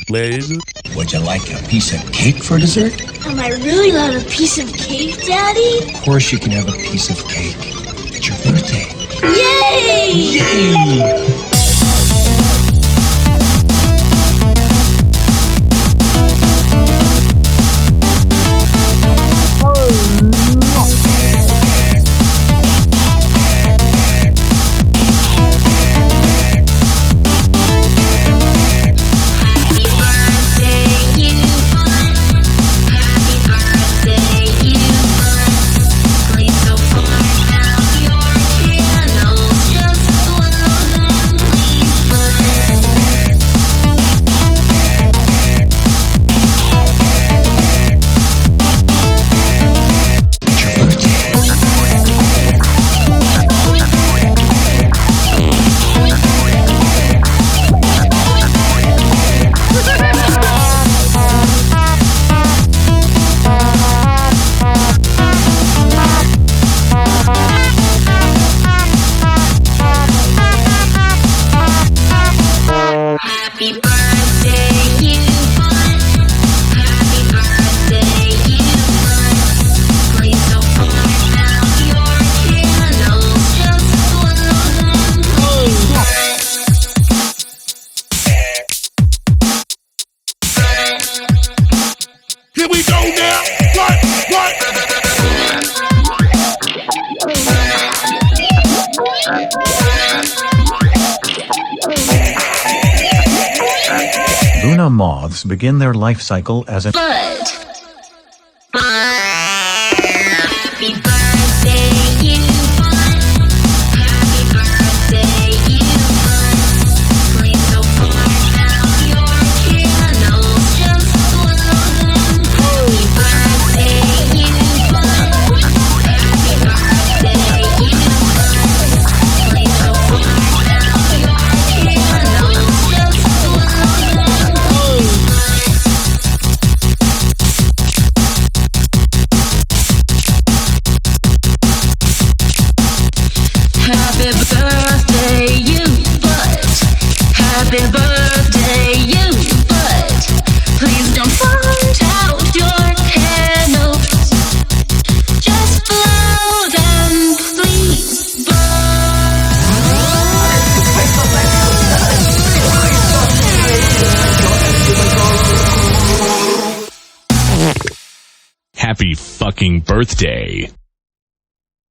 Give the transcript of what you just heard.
please. Would you like a piece of cake for dessert? Am I really allowed a piece of cake, Daddy? Of course you can have a piece of cake. It's your birthday. Yay! Yay! Here we go now. What? Luna moths begin their life cycle as a Bud. Happy birthday, you bud. Happy birthday, you bud. Please don't burn out your candles, just blow them. Happy birthday, you bud. Happy birthday, you bud. Please don't burn out your candles, just blow them. Happy birthday, you bud. Happy birthday, you bud. Please don't burn out your candles. Just blow them, please, Happy fucking birthday.